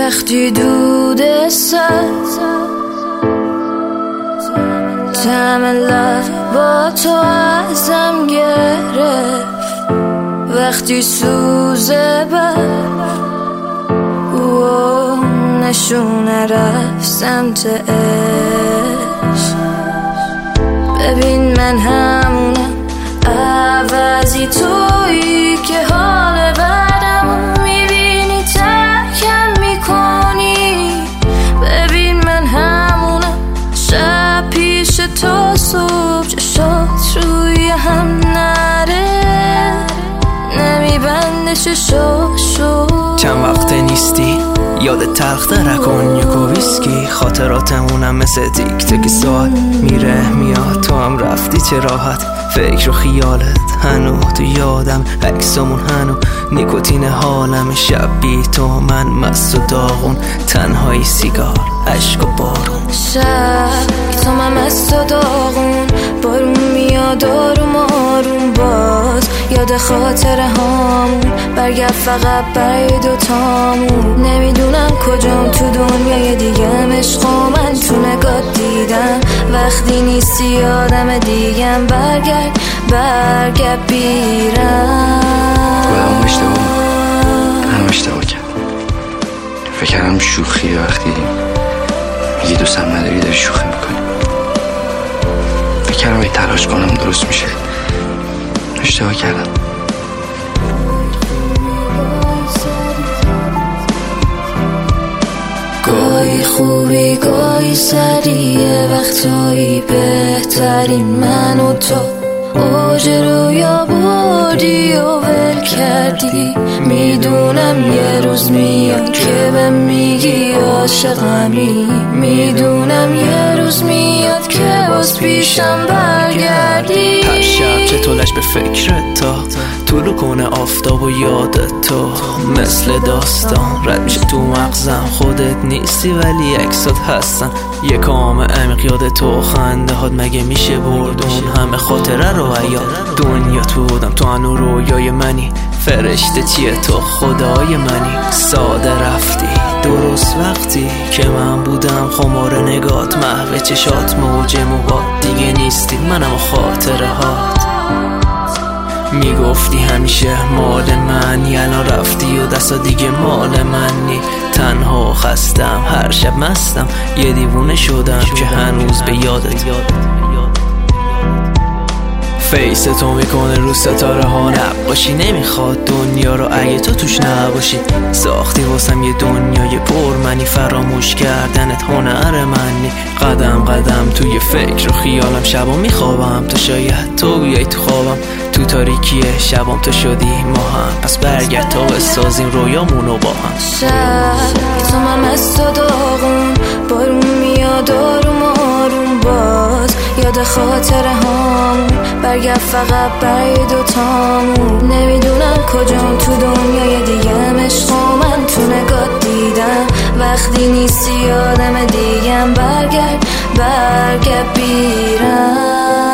وقتی دود ساز طعم لب با تو ازم گرفت، وقتی سوز برف نشونه رفت سمت عشق. ببین من همونم، عوضی تویی که حال بعدم میبینی ترکم میکنی. ببین من همونم، شب پیش تا صبح چشات روی هم نره، نمیبنده چشاشو. چند وقت نیستی یاد تلخ ترکن یک و ویسکی، خاطراتمونم مثل تیک تک ساعت میره میاد. تو هم رفتی چه راحت، فکر و خیالت هنو تو یادم، عکسامون هنو نیکوتین حالم. شب بی تو من مست و داغون، تنهایی سیگار عشق و بارون. شب بی تو من مست و داغون، بارون میاد آروم آروم، باز یاد خاطر هامون. برگرد فقط برای دوتامون، نمیدونم کجام تو دنیای دیگم. عشق من تو نگات دیدم، وقتی نیستی یادم دیگم. برگرد بیرم. هم اشتباه کرد، فکر کردم شوخیه. وقتی میگی دوستم نداری داری شوخی میکنی. فکر کردم اگه تلاش کنم درست میشه. اشتباه کردم. گاهی خوبی گاهی سریه، وقتایی بهترین من و تو. اوج رویا بردی و ول کردی، میدونم یه روز میاد که بهم میگی عاشقمی. میدونم یه روز میاد که باز پیشم برگردی. هر شب چطولش به فکرت تا طولو کنه آفتاب و یادت تو، مثل داستان رد میشه تو مغزم. خودت نیستی ولی عکسات هستن، یه کام عمیق یاد تو. خنده هات مگه میشه بردون همه خاطره رو عیاد. دنیا تو بودم تو هنو رویای منی، فرشته چیه تو خدای منی. ساده رفتی درست وقتی که من بودم خمار نگات، محو چشات موج موهات. دیگه نیستی منم و خاطره هات. میگفتی همیشه مال منی، الان رفتی و دستا دیگه مال منی. تنها خستم هر شب مستم، یه دیوونه شدم که هنوز به یادت. فیس تو میکنه رو ستاره ها نقاشی، نمیخواد دنیا رو اگه تو توش نباشی. ساختی واسم یه دنیای پر منی، فراموش کردنت هنر منی. قدم قدم توی فکر و خیالم، شبا میخوابم تو شاید تو بیای تو خوابم. تو تاریکی شبام تو شدی ما هم، پس برگرد تا بسازیم رویامونو با هم. شب تو من مست و داغون، بارون میاد آروم آروم، باز یاد خاطر هامون. برگرد فقط برای دوتامون، نمیدونم کجام تو دنیای دیگم. عشق من تو نگات دیدم، وقتی نیستی یادم دیگم. برگرد بیرم.